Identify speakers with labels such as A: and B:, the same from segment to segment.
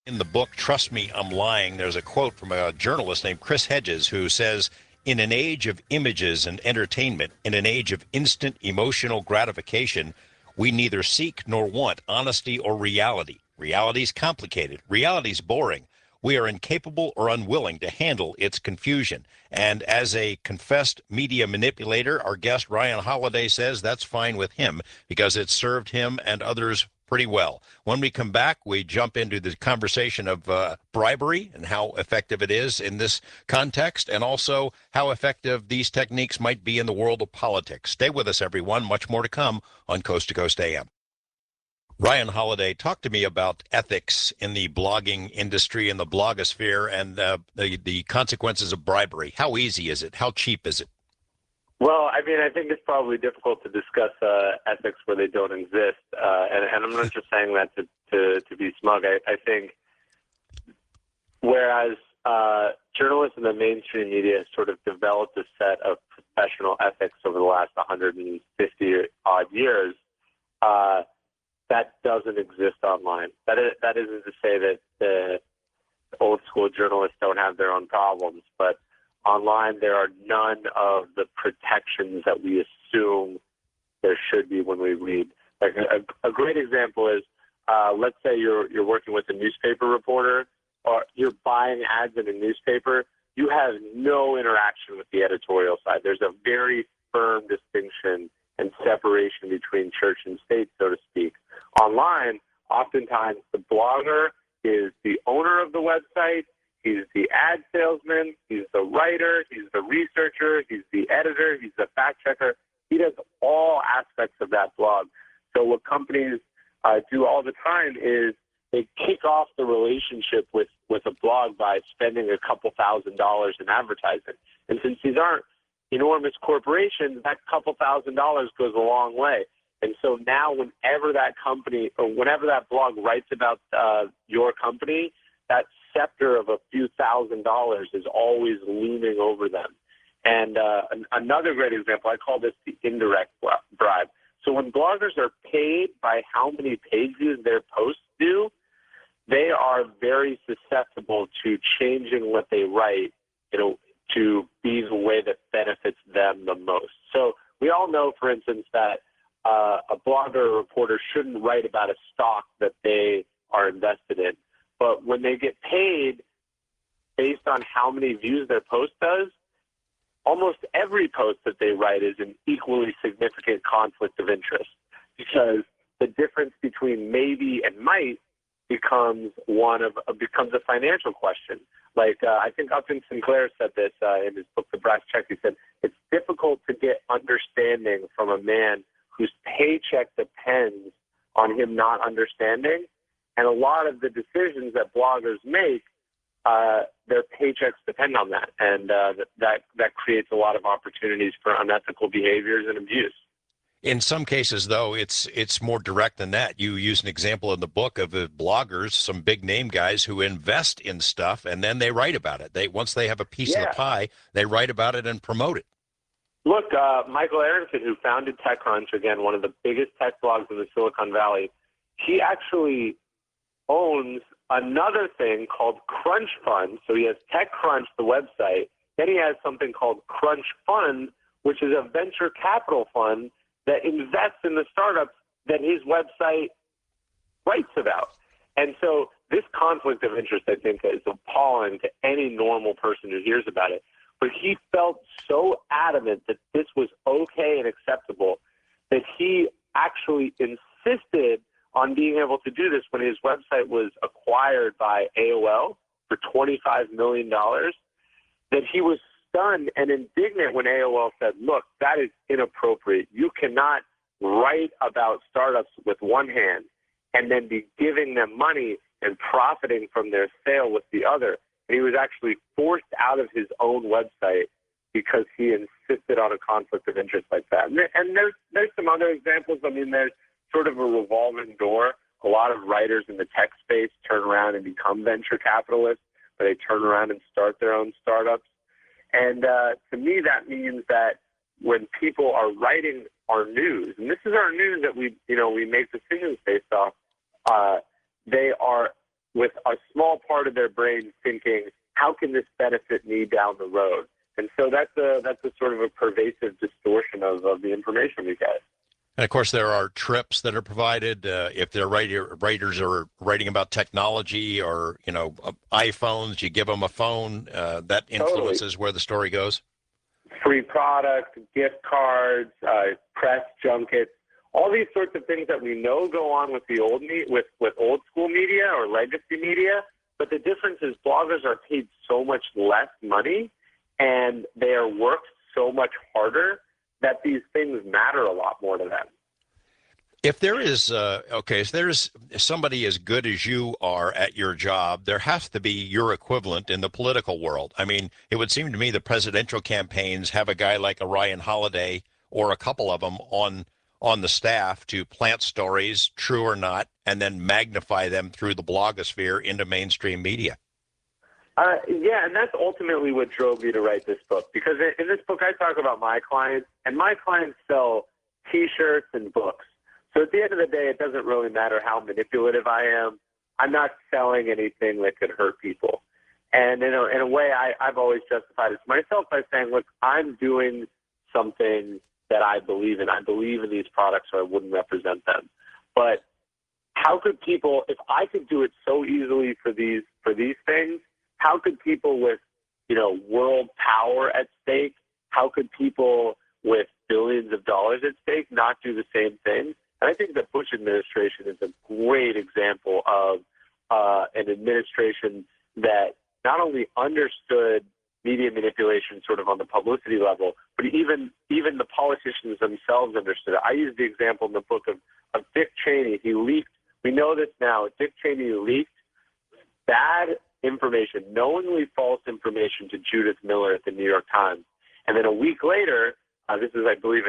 A: In the book, Trust Me, I'm Lying, there's a quote from a journalist named Chris Hedges who says, in an age of images and entertainment, in an age of instant emotional gratification, we neither seek nor want honesty or reality. Reality's complicated. Reality's boring. We are incapable or unwilling to handle its confusion. And as a confessed media manipulator, our guest Ryan Holiday says that's fine with him because it served him and others pretty well. When we come back, we jump into the conversation of bribery and how effective it is in this context, and also how effective these techniques might be in the world of politics. Stay with us, everyone. Much more to come on Coast to Coast AM. Ryan Holiday, talk to me about ethics in the blogging industry and the blogosphere and the consequences of bribery. How easy is it? How cheap is it?
B: Well, I mean, I think it's probably difficult to discuss ethics where they don't exist, and I'm not just saying that to be smug. I think whereas journalists in the mainstream media have sort of developed a set of professional ethics over the last 150 odd years, that doesn't exist online. That isn't to say that the old school journalists don't have their own problems, but online there are none of the protections that we assume there should be when we read. Like a great example is, let's say you're working with a newspaper reporter, or you're buying ads in a newspaper. You have no interaction with the editorial side. There's a very firm distinction and separation between church and state, so to speak. Online, oftentimes the blogger is the owner of the website. He's the ad salesman. He's the writer. He's the researcher. He's the editor. He's the fact checker. He does all aspects of that blog. So what companies do all the time is they kick off the relationship with a blog by spending a couple $1,000s in advertising. And since these aren't enormous corporations, that couple $1,000s goes a long way. And so now whenever that company or whenever that blog writes about your company, that scepter of a few $1,000s is always looming over them. And another great example, I call this the indirect bribe. So when bloggers are paid by how many page views their posts do, they are very susceptible to changing what they write, to be the way that benefits them the most. So we all know, for instance, that a blogger or reporter shouldn't write about a stock that they are invested in. But when they get paid based on how many views their post does, almost every post that they write is an equally significant conflict of interest, because the difference between maybe and might becomes a financial question. Like I think Upton Sinclair said this in his book, The Brass Check. He said, it's difficult to get understanding from a man whose paycheck depends on him not understanding. And a lot of the decisions that bloggers make, their paychecks depend on that. And that creates a lot of opportunities for unethical behaviors and abuse.
A: In some cases, though, it's more direct than that. You use an example in the book of the bloggers, some big name guys who invest in stuff and then they write about it. Once they have a piece of the pie, they write about it and promote it.
B: Look, Michael Aronson, who founded TechCrunch, again, one of the biggest tech blogs in the Silicon Valley, he actually owns another thing called Crunch Fund. So he has TechCrunch, the website. Then he has something called Crunch Fund, which is a venture capital fund that invests in the startups that his website writes about. And so this conflict of interest, I think, is appalling to any normal person who hears about it. But he felt so adamant that this was okay and acceptable that he actually insisted on being able to do this when his website was acquired by AOL for $25 million, that he was stunned and indignant when AOL said, look, that is inappropriate. You cannot write about startups with one hand and then be giving them money and profiting from their sale with the other. And he was actually forced out of his own website because he insisted on a conflict of interest like that. And there's some other examples. I mean, there's sort of a revolving door. A lot of writers in the tech space turn around and become venture capitalists, or they turn around and start their own startups. And to me, that means that when people are writing our news, and this is our news that we make decisions based off, they are with a small part of their brain thinking, how can this benefit me down the road? And so that's a sort of a pervasive distortion of the information we get.
A: And of course, there are trips that are provided. If their writers are writing about technology or iPhones, you give them a phone. That influences where the story goes.
B: Free product, gift cards, press junkets, all these sorts of things that we know go on with the with old school media or legacy media. But the difference is bloggers are paid so much less money, and they are worked so much harder that these things matter a lot more to them.
A: If there is, if there's somebody as good as you are at your job, there has to be your equivalent in the political world. I mean, it would seem to me the presidential campaigns have a guy like a Ryan Holiday or a couple of them on the staff to plant stories, true or not, and then magnify them through the blogosphere into mainstream media.
B: Yeah, and that's ultimately what drove me to write this book. Because in this book, I talk about my clients, and my clients sell T-shirts and books. So at the end of the day, it doesn't really matter how manipulative I am. I'm not selling anything that could hurt people. And in a way, I've always justified it to myself by saying, look, I'm doing something that I believe in. I believe in these products, or I wouldn't represent them. But how could people, if I could do it so easily for these things, how could people with, world power at stake, how could people with billions of dollars at stake not do the same thing? And I think the Bush administration is a great example of an administration that not only understood media manipulation sort of on the publicity level, but even the politicians themselves understood it. I use the example in the book of Dick Cheney. He leaked, we know this now, Dick Cheney leaked bad information, knowingly false information to Judith Miller at the New York Times. And then a week later, this is, I believe, in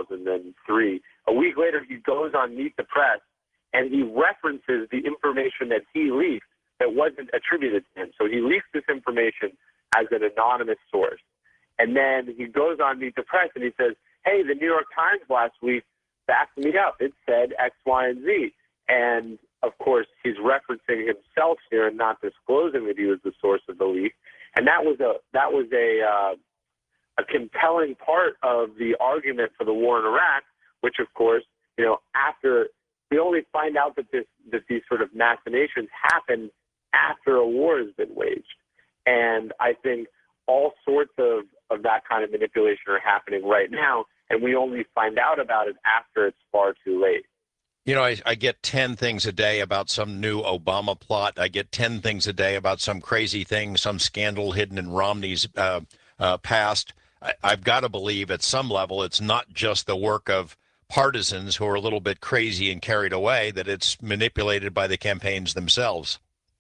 B: 2003, a week later he goes on Meet the Press and he references the information that he leaked that wasn't attributed to him. So he leaks this information as an anonymous source. And then he goes on Meet the Press and he says, hey, the New York Times last week backed me up. It said X, Y, and Z. And, of course, he's referencing himself here and not disclosing that he was the source of the leak. And that was a compelling part of the argument for the war in Iraq, which, of course, after we only find out that these sort of machinations happen after a war has been waged. And I think all sorts of that kind of manipulation are happening right now, and we only find out about it after it's far too late.
A: I get 10 things a day about some new Obama plot. I get 10 things a day about some crazy thing, some scandal hidden in Romney's past. I've got to believe at some level it's not just the work of partisans who are a little bit crazy and carried away, that it's manipulated by the campaigns themselves.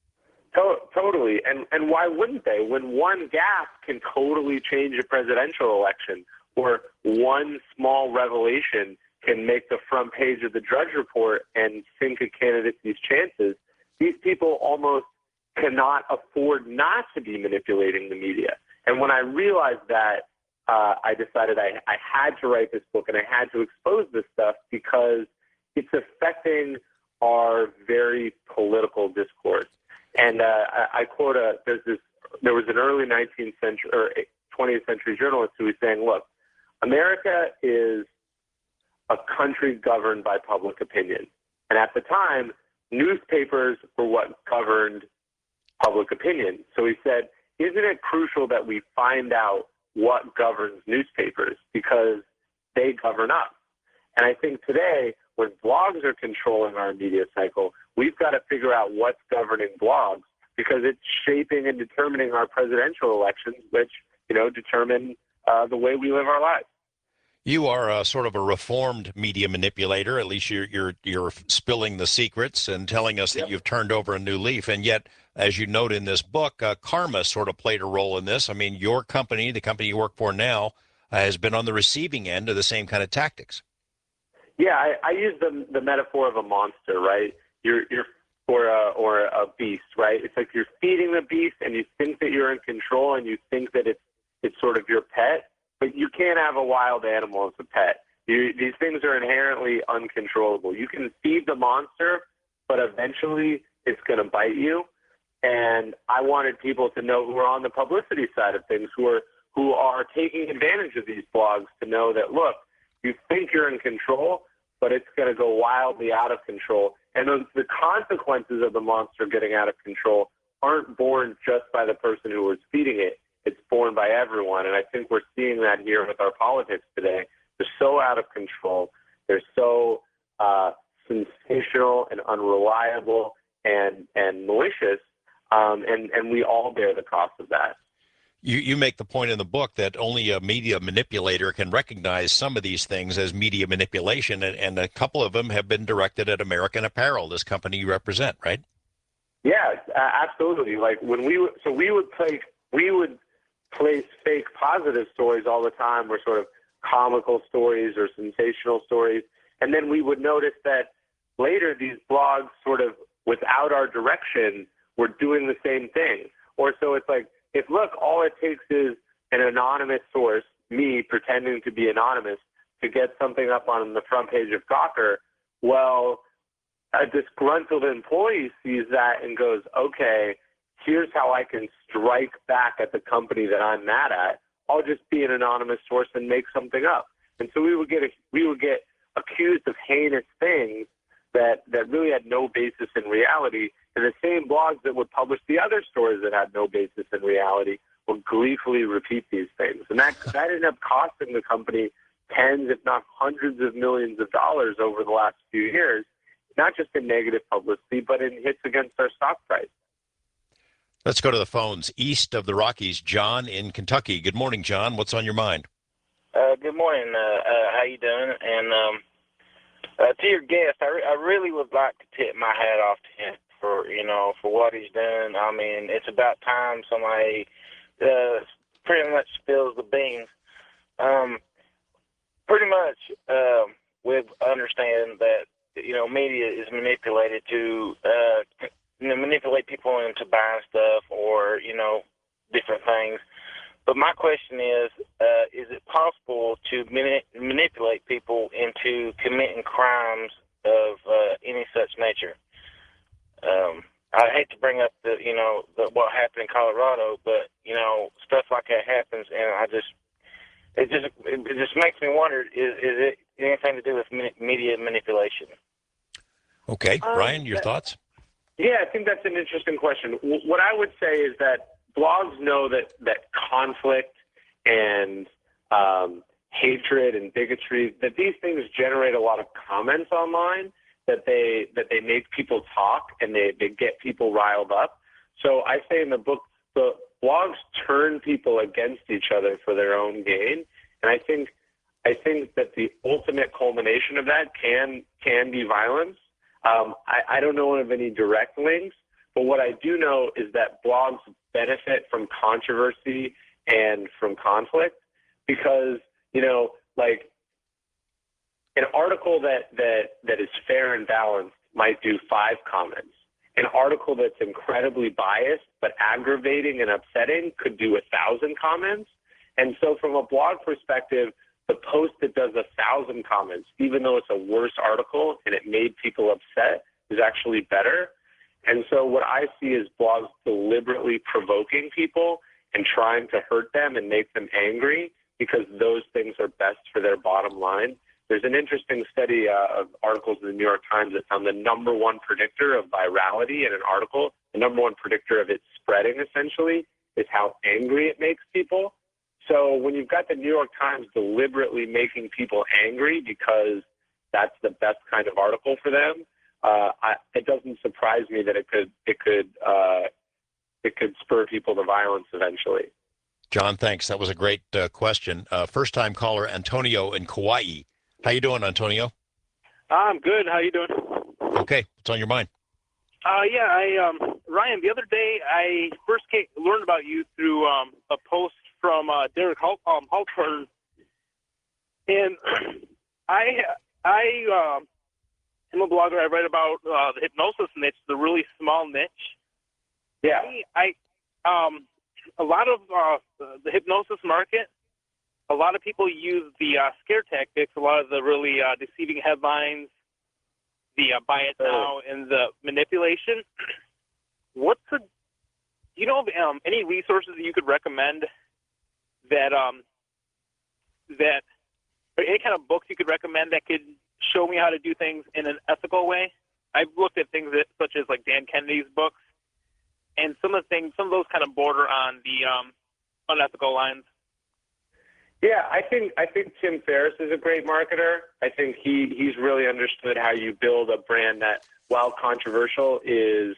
B: Totally. And why wouldn't they? When one gaffe can totally change a presidential election, or one small revelation can make the front page of the Drudge Report and sink a candidate's chances, these people almost cannot afford not to be manipulating the media. And when I realized that, I decided I had to write this book and I had to expose this stuff because it's affecting our very political discourse. And I quote, there was an early 19th century or 20th century journalist who was saying, look, America is a country governed by public opinion. And at the time, newspapers were what governed public opinion. So he said, isn't it crucial that we find out what governs newspapers, because they govern us? And I think today, when blogs are controlling our media cycle, we've got to figure out what's governing blogs, because it's shaping and determining our presidential elections, which, determine the way we live our lives.
A: You are sort of a reformed media manipulator. At least you're spilling the secrets and telling us that you've turned over a new leaf. And yet, as you note in this book, karma sort of played a role in this. I mean, your company, the company you work for now, has been on the receiving end of the same kind of tactics.
B: Yeah, I use the metaphor of a monster, right? Or a beast, right? It's like you're feeding the beast, and you think that you're in control, and you think that it's sort of your pet, but you can't have a wild animal as a pet. These things are inherently uncontrollable. You can feed the monster, but eventually it's going to bite you. And I wanted people to know who are on the publicity side of things, who are taking advantage of these blogs, to know that, look, you think you're in control, but it's going to go wildly out of control. And the consequences of the monster getting out of control aren't borne just by the person who was feeding it. It's borne by everyone. And I think we're seeing that here with our politics today. They're so out of control. They're so sensational and unreliable and malicious. And we all bear the cost of that.
A: You make the point in the book that only a media manipulator can recognize some of these things as media manipulation, and a couple of them have been directed at American Apparel, this company you represent, right?
B: Yeah, absolutely. Like when we would place fake positive stories all the time, or sort of comical stories or sensational stories, and then we would notice that later these blogs, sort of without our direction, were doing the same thing. Or so it's like, if look, all it takes is an anonymous source, me pretending to be anonymous, to get something up on the front page of Gawker, well, a disgruntled employee sees that and goes, okay, here's how I can strike back at the company that I'm mad at. I'll just be an anonymous source and make something up. And so we would get accused of heinous things that really had no basis in reality. And the same blogs that would publish the other stories that had no basis in reality would gleefully repeat these things. And that ended up costing the company tens, if not hundreds of millions of dollars over the last few years, not just in negative publicity, but in hits against our stock price.
A: Let's go to the phones. East of the Rockies, John in Kentucky. Good morning, John. What's on your mind?
C: Good morning. How you doing? And to your guest, I really would like to tip my hat off to him for what he's done. I mean, it's about time somebody pretty much spills the beans. Pretty much, we understand that media is manipulated to manipulate people into buying stuff or different things. But my question is it possible to manipulate people into committing crimes of any such nature? I hate to bring up what happened in Colorado, but stuff like that happens, and it just makes me wonder: is it anything to do with media manipulation?
A: Okay, Ryan, your thoughts?
B: Yeah, I think that's an interesting question. What I would say is that blogs know that conflict and hatred and bigotry, that these things generate a lot of comments online, that they make people talk and they get people riled up. So I say in the book, the blogs turn people against each other for their own gain. And I think that the ultimate culmination of that can be violence. I don't know of any direct links, but what I do know is that blogs benefit from controversy and from conflict, because like an article that is fair and balanced might do 5 comments. An article that's incredibly biased but aggravating and upsetting could do 1,000 comments. And so from a blog perspective, the post that does 1,000 comments, even though it's a worse article and it made people upset, is actually better. And so what I see is blogs deliberately provoking people and trying to hurt them and make them angry, because those things are best for their bottom line. There's an interesting study of articles in the New York Times that found the number one predictor of virality in an article, the number one predictor of it spreading essentially, is how angry it makes people. So when you've got the New York Times deliberately making people angry because that's the best kind of article for them, it doesn't surprise me that it could spur people to violence eventually.
A: John, thanks. That was a great question. First-time caller Antonio in Kauai. How you doing, Antonio?
D: I'm good. How you doing?
A: Okay. What's on your mind?
D: Ryan, the other day I first learned about you through a post from Derek Halpern, and I am a blogger. I write about the hypnosis niche, the really small niche.
B: Yeah.
D: A lot of the hypnosis market, a lot of people use the scare tactics, a lot of the really deceiving headlines, the buy it now, and the manipulation. What's the you know of any resources that you could recommend that or any kind of books you could recommend that could show me how to do things in an ethical way? I've looked at things such as like Dan Kennedy's books, and some of those kind of border on the unethical lines.
B: Yeah, I think Tim Ferriss is a great marketer. I think he's really understood how you build a brand that, while controversial, is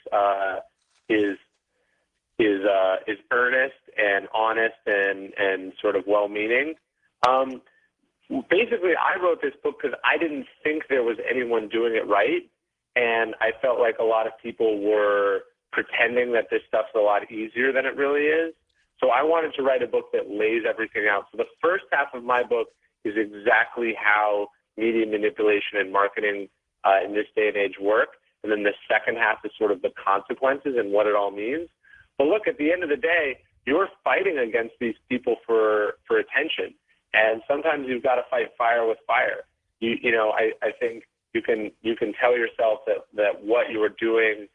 B: earnest and honest and sort of well-meaning. Basically, I wrote this book because I didn't think there was anyone doing it right, and I felt like a lot of people were pretending that this stuff's a lot easier than it really is. So I wanted to write a book that lays everything out. So the first half of my book is exactly how media manipulation and marketing in this day and age work, and then the second half is sort of the consequences and what it all means. But look, at the end of the day, you're fighting against these people for attention. And sometimes you've got to fight fire with fire. I think you can tell yourself that what you are doing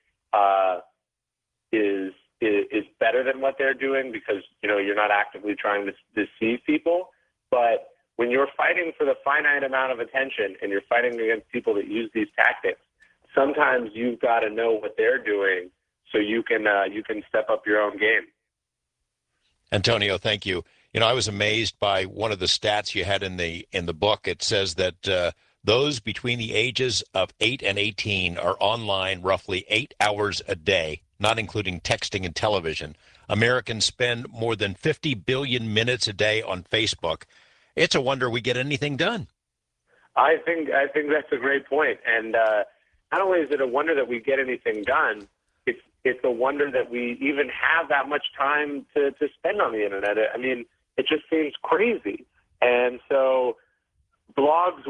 B: is better than what they're doing because you're not actively trying to deceive people. But when you're fighting for the finite amount of attention and you're fighting against people that use these tactics, sometimes you've got to know what they're doing so you can step up your own game.
A: Antonio, thank you. I was amazed by one of the stats you had in the book. It says that those between the ages of 8 and 18 are online roughly 8 hours a day, not including texting and television. Americans spend more than 50 billion minutes a day on Facebook. It's a wonder we get anything done.
B: I think that's a great point. And not only is it a wonder that we get anything done, it's a wonder that we even have that much time to spend on the internet. I mean, it just seems crazy. And so blogs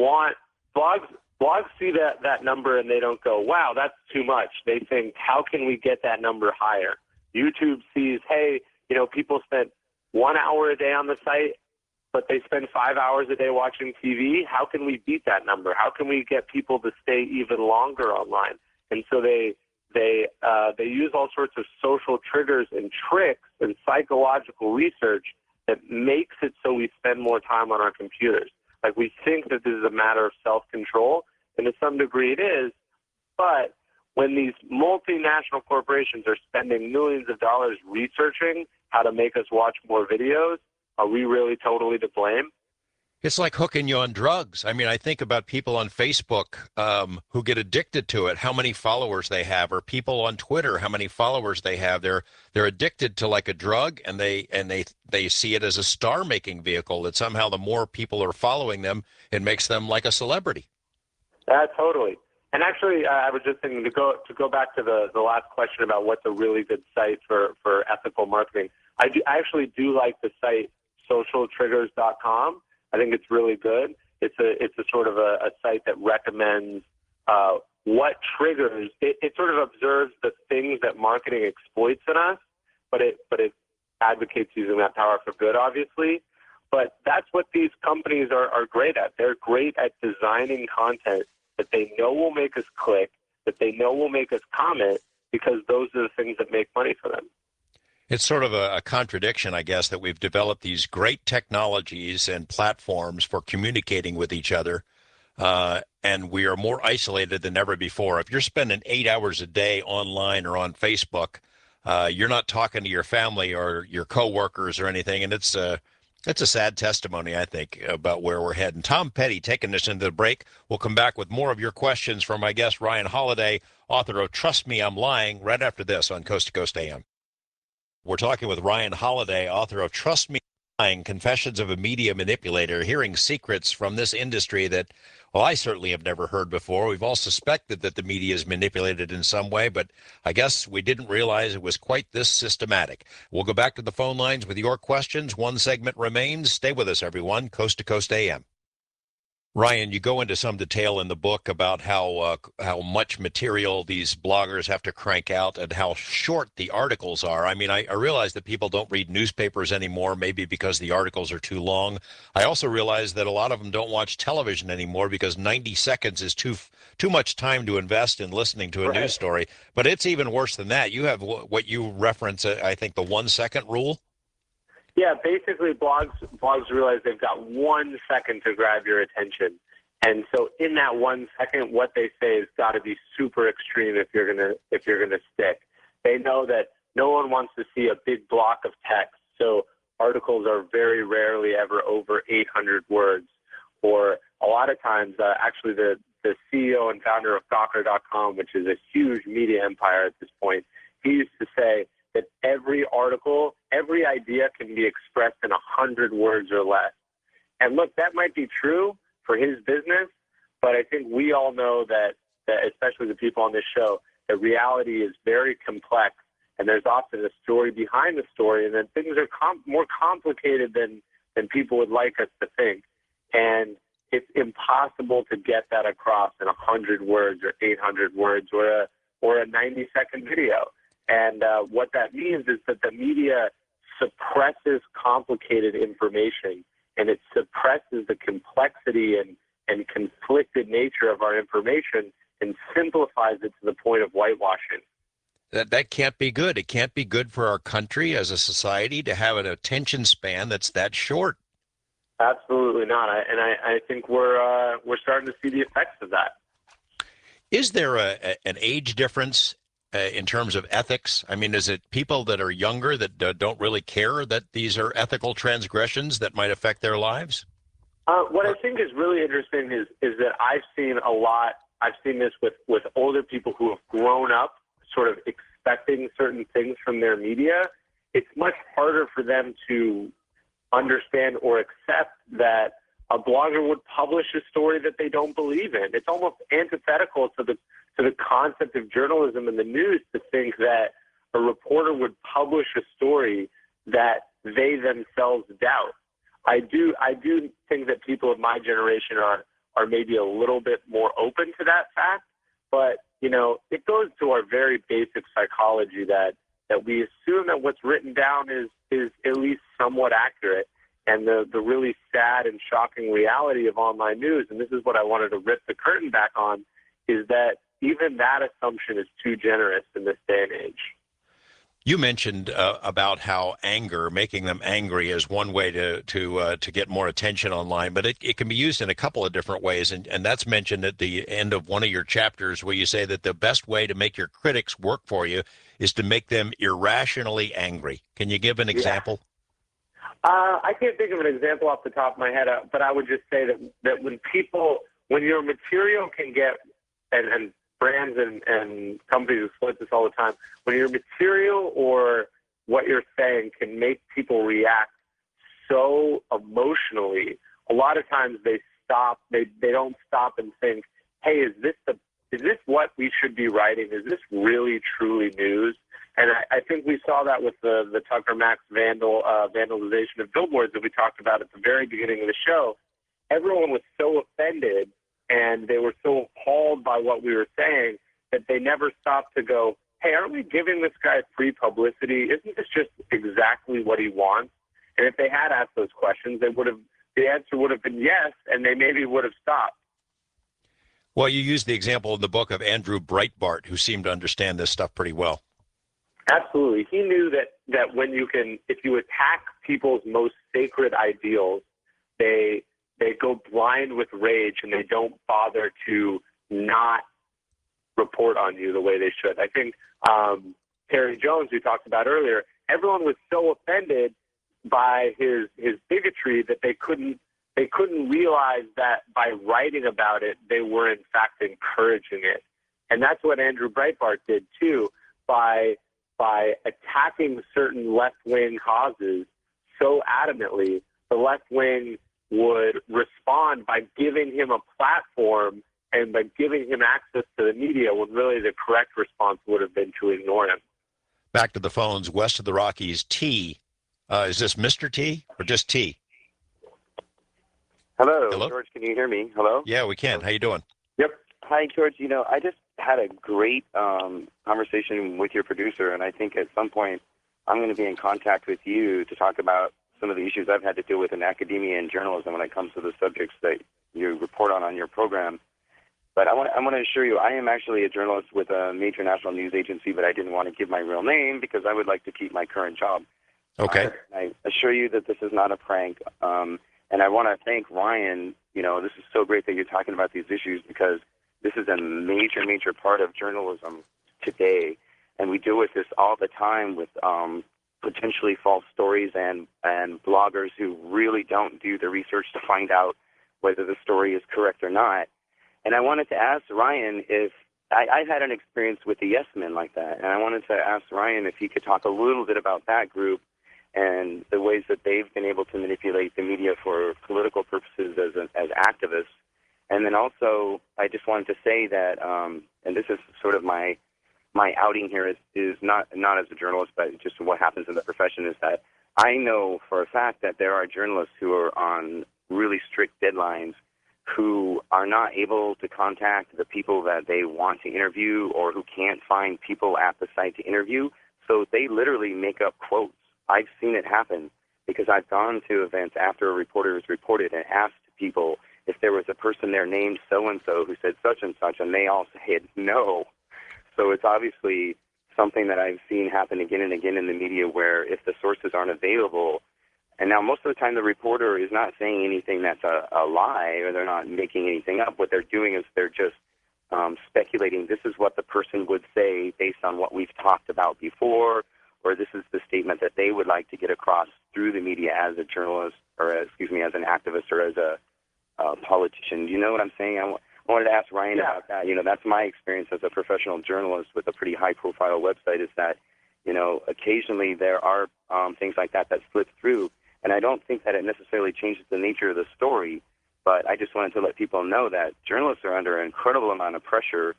B: see that number and they don't go, wow, that's too much. They think, how can we get that number higher? YouTube sees, hey, people spend 1 hour a day on the site, but they spend 5 hours a day watching TV. How can we beat that number? How can we get people to stay even longer online? And so they use all sorts of social triggers and tricks and psychological research that makes it so we spend more time on our computers. Like, we think that this is a matter of self-control, and to some degree it is, but when these multinational corporations are spending millions of dollars researching how to make us watch more videos, are we really totally to blame?
A: It's like hooking you on drugs. I mean, I think about people on Facebook who get addicted to it, how many followers they have, or people on Twitter, how many followers they have. They're addicted to like a drug, and they see it as a star-making vehicle, that somehow the more people are following them, it makes them like a celebrity.
B: Totally. And actually, I was just thinking to go back to the last question about what's a really good site for ethical marketing. I actually do like the site socialtriggers.com. I think it's really good. It's a sort of a site that recommends what triggers. It sort of observes the things that marketing exploits in us, but it advocates using that power for good, obviously. But that's what these companies are great at. They're great at designing content that they know will make us click, that they know will make us comment, because those are the things that make money for them.
A: It's sort of a contradiction, I guess, that we've developed these great technologies and platforms for communicating with each other, and we are more isolated than ever before. If you're spending 8 hours a day online or on Facebook, you're not talking to your family or your coworkers or anything, and it's a sad testimony, I think, about where we're heading. Tom Petty taking us into the break. We'll come back with more of your questions from my guest, Ryan Holiday, author of Trust Me, I'm Lying, right after this on Coast to Coast AM. We're talking with Ryan Holiday, author of Trust Me, I'm Lying, Confessions of a Media Manipulator, hearing secrets from this industry that, well, I certainly have never heard before. We've all suspected that the media is manipulated in some way, but I guess we didn't realize it was quite this systematic. We'll go back to the phone lines with your questions. One segment remains. Stay with us, everyone. Coast to Coast AM. Ryan, you go into some detail in the book about how much material these bloggers have to crank out and how short the articles are. I mean, I realize that people don't read newspapers anymore, maybe because the articles are too long. I also realize that a lot of them don't watch television anymore because 90 seconds is too much time to invest in listening to a
B: Right.
A: news story. But it's even worse than that. You have what you reference, I think, the 1 second rule.
B: Yeah, basically blogs realize they've got 1 second to grab your attention. And so in that 1 second, what they say has got to be super extreme if you're gonna stick. They know that no one wants to see a big block of text. So articles are very rarely ever over 800 words. Or a lot of times, actually the CEO and founder of Gawker.com, which is a huge media empire at this point, he used to say that every article, every idea can be expressed in 100 words or less. And look, that might be true for his business, but I think we all know that especially the people on this show, that reality is very complex, and there's often a story behind the story, and then things are more complicated than people would like us to think. And it's impossible to get that across in 100 words or 800 words or a 90-second video. And what that means is that the media suppresses complicated information, and it suppresses the complexity and conflicted nature of our information and simplifies it to the point of whitewashing.
A: That can't be good. It can't be good for our country as a society to have an attention span that's that short.
B: Absolutely not. I think we're starting to see the effects of that.
A: Is there an age difference in terms of ethics? I mean, is it people that are younger that don't really care that these are ethical transgressions that might affect their lives?
B: What I think is really interesting is that I've seen a lot. I've seen this with older people who have grown up sort of expecting certain things from their media. It's much harder for them to understand or accept that a blogger would publish a story that they don't believe in. It's almost antithetical to the concept of journalism and the news to think that a reporter would publish a story that they themselves doubt. I do think that people of my generation are maybe a little bit more open to that fact, but it goes to our very basic psychology that we assume that what's written down is at least somewhat accurate. And the really sad and shocking reality of online news, and this is what I wanted to rip the curtain back on, is that even that assumption is too generous in this day and age.
A: You mentioned about how making them angry is one way to get more attention online, but it can be used in a couple of different ways, and that's mentioned at the end of one of your chapters where you say that the best way to make your critics work for you is to make them irrationally angry. Can you give an example?
B: I can't think of an example off the top of my head, but I would just say that when your material can get, and brands and companies exploit this all the time, when your material or what you're saying can make people react so emotionally, a lot of times they don't stop and think, hey, is this what we should be writing? Is this really truly news? And I think we saw that with the Tucker Max vandalization of billboards that we talked about at the very beginning of the show. Everyone was so offended and they were so appalled by what we were saying that they never stopped to go, hey, aren't we giving this guy free publicity? Isn't this just exactly what he wants? And if they had asked those questions, the answer would have been yes, and they maybe would have stopped.
A: Well, you used the example in the book of Andrew Breitbart, who seemed to understand this stuff pretty well.
B: Absolutely. He knew that if you attack people's most sacred ideals, they go blind with rage and they don't bother to not report on you the way they should. I think Terry Jones, who talked about earlier, everyone was so offended by his bigotry that they couldn't realize that by writing about it, they were in fact encouraging it. And that's what Andrew Breitbart did too, by attacking certain left-wing causes so adamantly, the left wing would respond by giving him a platform and by giving him access to the media, when really the correct response would have been to ignore him.
A: Back to the phones, west of the Rockies, T. Is this Mr. T or just T?
E: Hello,
A: Hello?
E: George, can you hear me? Hello?
A: Yeah, we can. How you doing?
E: Yep. Hi, George. I just had a great conversation with your producer, and I think at some point I'm going to be in contact with you to talk about some of the issues I've had to deal with in academia and journalism when it comes to the subjects that you report on your program. But I want to assure you, I am actually a journalist with a major national news agency, but I didn't want to give my real name because I would like to keep my current job.
A: Okay.
E: I assure you that this is not a prank. And I want to thank Ryan. This is so great that you're talking about these issues because this is a major, major part of journalism today. And we deal with this all the time with potentially false stories and bloggers who really don't do the research to find out whether the story is correct or not. And I wanted to ask Ryan if I had an experience with the Yes Men like that. And I wanted to ask Ryan if he could talk a little bit about that group and the ways that they've been able to manipulate the media for political purposes as activists. And then also, I just wanted to say that, and this is sort of my outing here is not as a journalist, but just what happens in the profession is that I know for a fact that there are journalists who are on really strict deadlines who are not able to contact the people that they want to interview or who can't find people at the site to interview. So they literally make up quotes. I've seen it happen because I've gone to events after a reporter has reported and asked people if there was a person there named so-and-so who said such and such, and they all said no. So it's obviously something that I've seen happen again and again in the media where if the sources aren't available, and now most of the time the reporter is not saying anything that's a lie or they're not making anything up. What they're doing is they're just speculating this is what the person would say based on what we've talked about before, or this is the statement that they would like to get across through the media as a journalist or, as an activist or as a politician. Do you know what I'm saying? I wanted to ask Ryan about that. That's my experience as a professional journalist with a pretty high-profile website is that, occasionally there are things like that slip through. And I don't think that it necessarily changes the nature of the story, but I just wanted to let people know that journalists are under an incredible amount of pressure.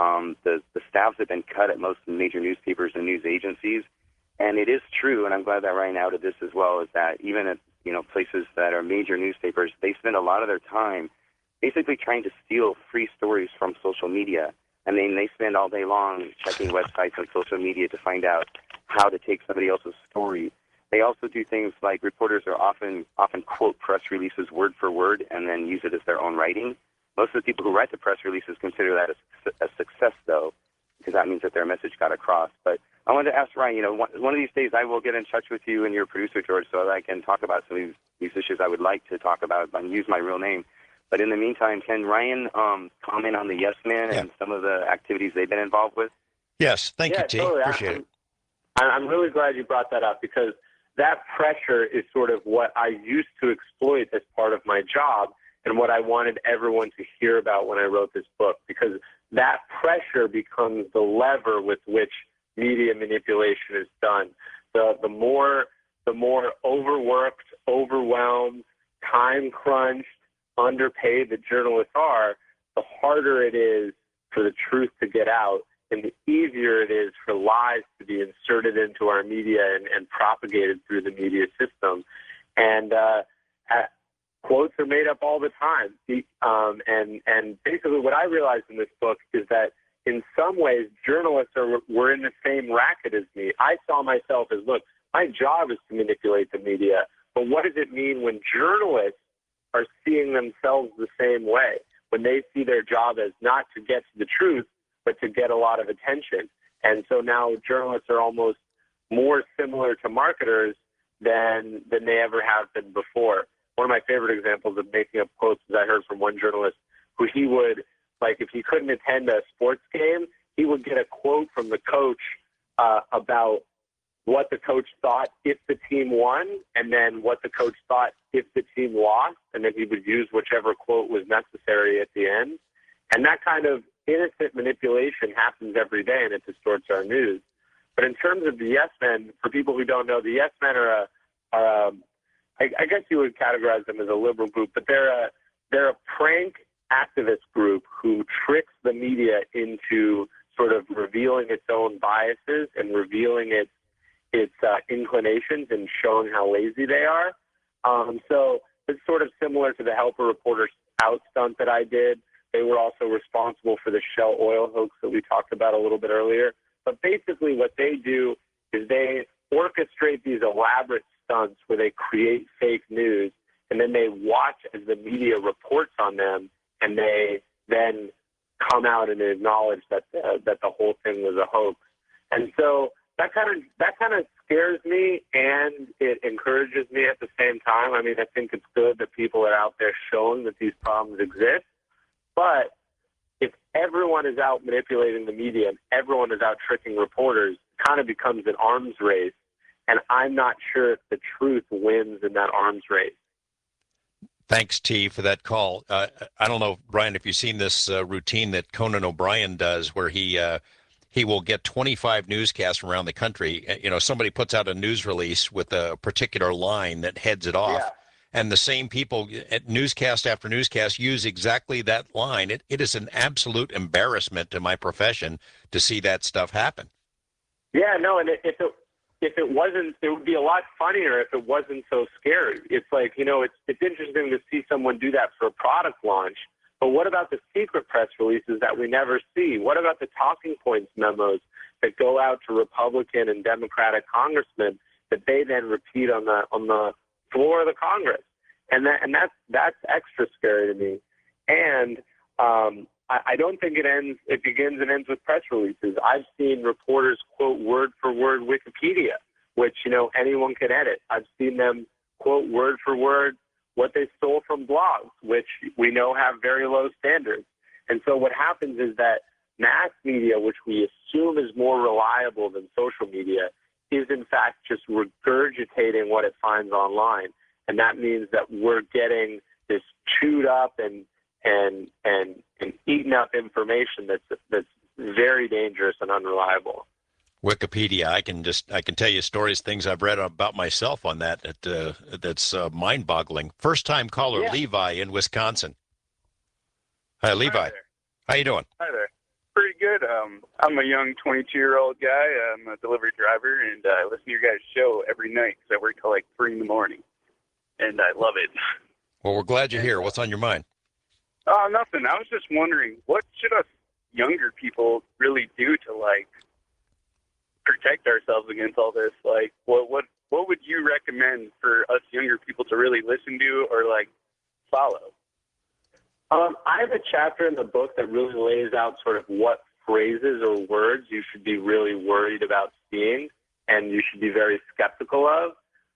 E: The staffs have been cut at most major newspapers and news agencies. And it is true, and I'm glad that Ryan outed this as well, is that even at places that are major newspapers, they spend a lot of their time basically trying to steal free stories from social media. I mean, they spend all day long checking websites and social media to find out how to take somebody else's story. They also do things like reporters are often quote press releases word for word and then use it as their own writing. Most of the people who write the press releases consider that a success, though, because that means that their message got across. But I wanted to ask Ryan, one of these days I will get in touch with you and your producer, George, so that I can talk about some of these issues I would like to talk about and use my real name. But in the meantime, can Ryan comment on the Yes Men and some of the activities they've been involved with?
A: Yes, thank you, T.
B: Totally.
A: Appreciate it.
B: I'm really glad you brought that up because that pressure is sort of what I used to exploit as part of my job and what I wanted everyone to hear about when I wrote this book, because that pressure becomes the lever with which media manipulation is done. The more overworked, overwhelmed, time crunched, underpaid the journalists are, the harder it is for the truth to get out, and the easier it is for lies to be inserted into our media and propagated through the media system. And quotes are made up all the time. And basically what I realized in this book is that in some ways journalists were in the same racket as me. I saw myself as, look, my job is to manipulate the media, but what does it mean when journalists are seeing themselves the same way, when they see their job as not to get to the truth, but to get a lot of attention? And so now journalists are almost more similar to marketers than they ever have been before. One of my favorite examples of making up quotes is I heard from one journalist who he would, like if he couldn't attend a sports game, he would get a quote from the coach about what the coach thought if the team won, and then what the coach thought if the team lost, and then he would use whichever quote was necessary at the end. And that kind of innocent manipulation happens every day, and it distorts our news. But in terms of the Yes Men, for people who don't know, the Yes Men are I guess you would categorize them as a liberal group, but they're a prank activist group who tricks the media into sort of revealing its own biases and revealing its inclinations and showing how lazy they are. So it's sort of similar to the Helper Reporter out stunt that I did. They were also responsible for the Shell oil hoax that we talked about a little bit earlier. But basically what they do is they orchestrate these elaborate stunts where they create fake news, and then they watch as the media reports on them, and they then come out and acknowledge that the whole thing was a hoax. And so that kind of scares me, and it encourages me at the same time. I mean, I think it's good that people are out there showing that these problems exist. But if everyone is out manipulating the media and everyone is out tricking reporters, it kind of becomes an arms race. And I'm not sure if the truth wins in that arms race.
A: Thanks, T, for that call. I don't know, Ryan, if you've seen this routine that Conan O'Brien does, where he will get 25 newscasts from around the country. You know, somebody puts out a news release with a particular line that heads it off. Yeah. And the same people at newscast after newscast use exactly that line. It is an absolute embarrassment to my profession to see that stuff happen.
B: Yeah, no, and if it wasn't, it would be a lot funnier if it wasn't so scary. It's like, you know, it's interesting to see someone do that for a product launch, but what about the secret press releases that we never see? What about the talking points memos that go out to Republican and Democratic congressmen that they then repeat on the floor of the Congress? And that's extra scary to me. And I don't think it begins and ends with press releases. I've seen reporters quote word for word Wikipedia, which, you know, anyone can edit. I've seen them quote word for word what they stole from blogs, which we know have very low standards. And so what happens is that mass media, which we assume is more reliable than social media, is in fact just regurgitating what it finds online. And that means that we're getting this chewed up and eaten up information that's very dangerous and unreliable.
A: Wikipedia, I can tell you stories, things I've read about myself on that's mind-boggling. First-time caller, yeah. Levi in Wisconsin. Hi, Levi.
F: Hi there.
A: How you doing?
F: Hi there. Pretty good. I'm a young 22-year-old guy. I'm a delivery driver, and I listen to your guys' show every night because I work till like 3 in the morning, and I love it.
A: Well, we're glad you're here. What's on your mind?
F: Nothing. I was just wondering, what should us younger people really do to, like, protect ourselves against all this? Like, what would you recommend for us younger people to really listen to or, like, follow?
B: I have a chapter in the book that really lays out sort of what phrases or words you should be really worried about seeing and you should be very skeptical of.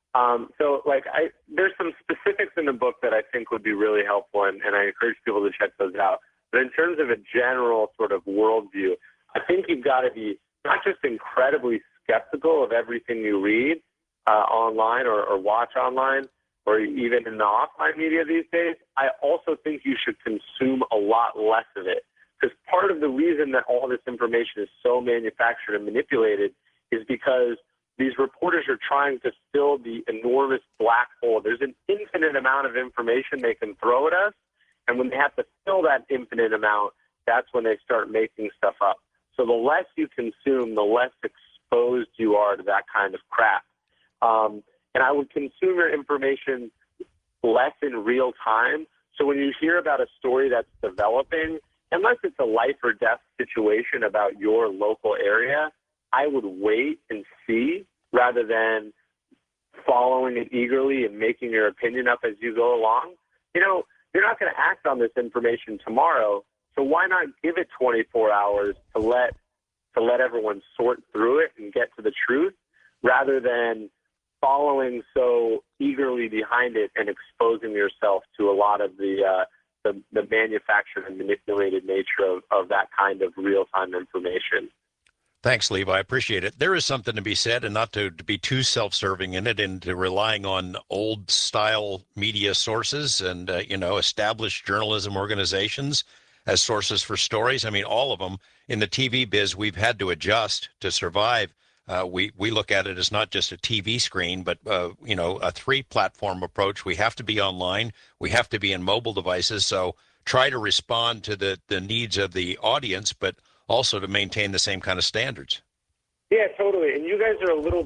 B: There's some specifics in the book that I think would be really helpful, and I encourage people to check those out. But in terms of a general sort of worldview, I think you've got to be not just incredibly skeptical of everything you read online or watch online, or even in the offline media these days. I also think you should consume a lot less of it, because part of the reason that all this information is so manufactured and manipulated is because these reporters are trying to fill the enormous black hole. There's an infinite amount of information they can throw at us, and when they have to fill that infinite amount, that's when they start making stuff up. So the less you consume, the less exposed you are to that kind of crap. And I would consume your information less in real time. So when you hear about a story that's developing, unless it's a life or death situation about your local area, I would wait and see rather than following it eagerly and making your opinion up as you go along. You know, you're not going to act on this information tomorrow, so why not give it 24 hours to let everyone sort through it and get to the truth, rather than following so eagerly behind it and exposing yourself to a lot of the manufactured and manipulated nature of that kind of real-time information.
A: Thanks, Levi. I appreciate it. There is something to be said, and not to be too self-serving in it, and to relying on old-style media sources and, established journalism organizations as sources for stories. I mean, all of them. In the TV biz, we've had to adjust to survive. We look at it as not just a TV screen, but, a 3-platform approach. We have to be online. We have to be in mobile devices. So try to respond to the needs of the audience, but also to maintain the same kind of standards.
B: Yeah, totally. And you guys are a little bit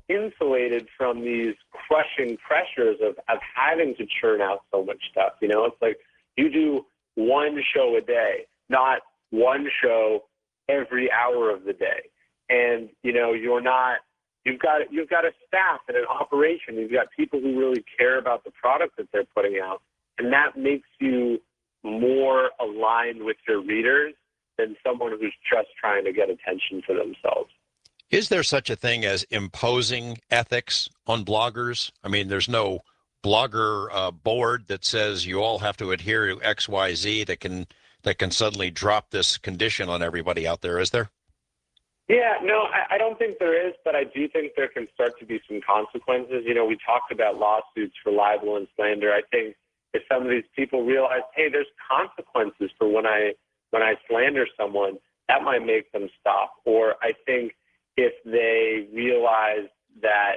B: insulated from these crushing pressures of having to churn out so much stuff. You know, it's like you do one show a day, not one show every hour of the day. And, you know, you've got a staff and an operation. You've got people who really care about the product that they're putting out. And that makes you more aligned with your readers than someone who's just trying to get attention for themselves.
A: Is there such a thing as imposing ethics on bloggers? I mean, there's no blogger board that says you all have to adhere to X, Y, Z that can suddenly drop this condition on everybody out there, is there?
B: Yeah, no, I don't think there is, but I do think there can start to be some consequences. You know, we talked about lawsuits for libel and slander. I think if some of these people realize, hey, there's consequences for when I slander someone, that might make them stop. Or I think if they realize that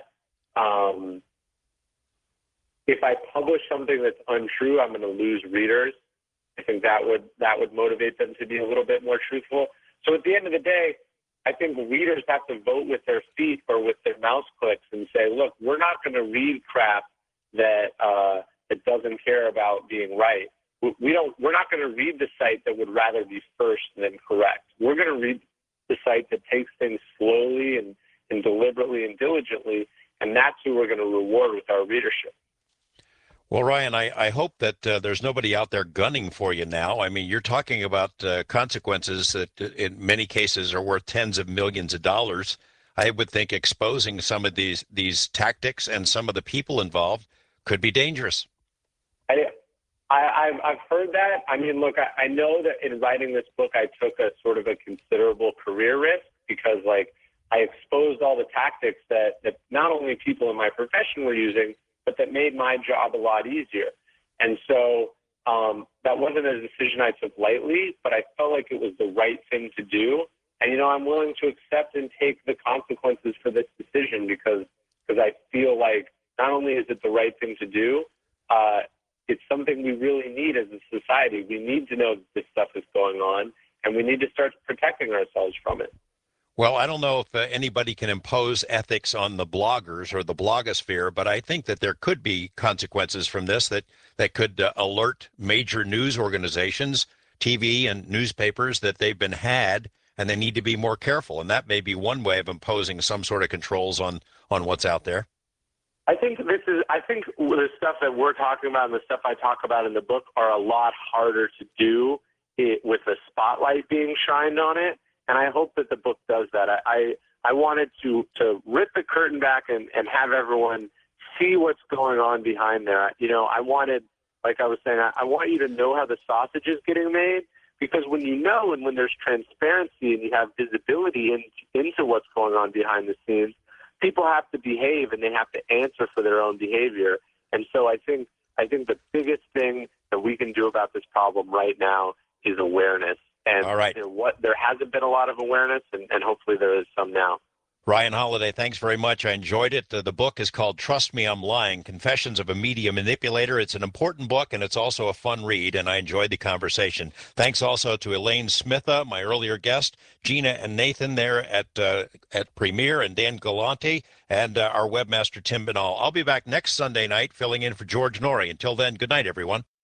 B: if I publish something that's untrue, I'm going to lose readers. I think that would motivate them to be a little bit more truthful. So at the end of the day, I think readers have to vote with their feet or with their mouse clicks and say, look, we're not going to read crap that doesn't care about being right. We're not going to read the site that would rather be first than correct. We're going to read the site that takes things slowly and deliberately and diligently, and that's who we're going to reward with our readership.
A: Well, Ryan, I hope that there's nobody out there gunning for you now. I mean, you're talking about consequences that in many cases are worth tens of millions of dollars. I would think exposing some of these tactics and some of the people involved could be dangerous.
B: I've heard that. I mean, look, I know that in writing this book, I took a sort of a considerable career risk because, like, I exposed all the tactics that not only people in my profession were using, but that made my job a lot easier. And so that wasn't a decision I took lightly, but I felt like it was the right thing to do. And, you know, I'm willing to accept and take the consequences for this decision because I feel like not only is it the right thing to do, it's something we really need as a society. We need to know that this stuff is going on, and we need to start protecting ourselves from it.
A: Well, I don't know if anybody can impose ethics on the bloggers or the blogosphere, but I think that there could be consequences from this that could alert major news organizations, TV and newspapers, that they've been had and they need to be more careful. And that may be one way of imposing some sort of controls on what's out there.
B: I think the stuff that we're talking about and the stuff I talk about in the book are a lot harder to do with the spotlight being shined on it. And I hope that the book does that. I wanted to rip the curtain back and have everyone see what's going on behind there. You know, I wanted, like I was saying, I want you to know how the sausage is getting made, because when you know and when there's transparency and you have visibility into what's going on behind the scenes, people have to behave and they have to answer for their own behavior. And so I think the biggest thing that we can do about this problem right now is awareness. And
A: all right.
B: You know, there hasn't been a lot of awareness, and hopefully there is some now.
A: Ryan Holiday, thanks very much. I enjoyed it. The book is called Trust Me, I'm Lying, Confessions of a Media Manipulator. It's an important book, and it's also a fun read, and I enjoyed the conversation. Thanks also to Elaine Smitha, my earlier guest, Gina and Nathan there at Premier, and Dan Galante, and our webmaster, Tim Binnall. I'll be back next Sunday night filling in for George Norrie. Until then, good night, everyone.